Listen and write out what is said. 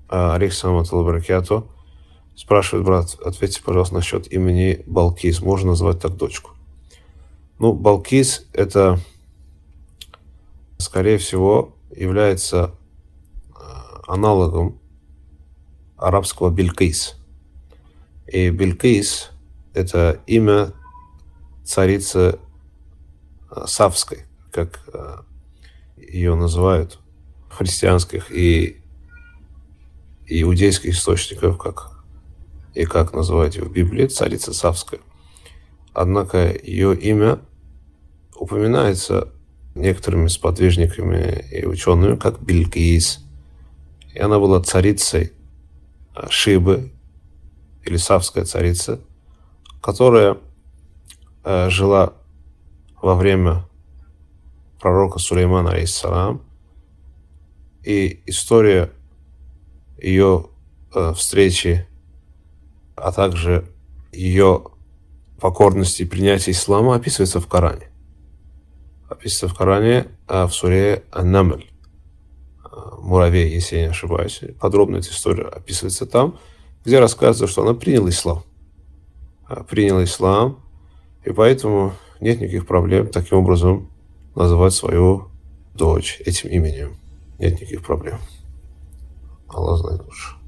Алейхиссалам баракату. Спрашивает брат, ответьте, пожалуйста, насчет имени Балкис. Можно назвать так дочку? Ну, Балкис это, скорее всего, является аналогом арабского Билькис. И Билькис это имя царицы Савской, как ее называют в христианских и иудейских источниках, как называют ее в Библии, царица Савская. Однако ее имя упоминается некоторыми сподвижниками и учеными как Билькис. И она была царицей Шибы, или Савская царица, которая жила во время пророка Сулеймана, алейхиссалам. И история ее встречи, а также ее покорности и принятия ислама описывается в Коране. Описывается в Коране в суре Ан-Намль. Муравей, если я не ошибаюсь. Подробно эта история описывается там, где рассказывается, что она приняла ислам. Приняла ислам, и поэтому нет никаких проблем таким образом называть свою дочь этим именем. Нет никаких проблем. Аллах знает лучше.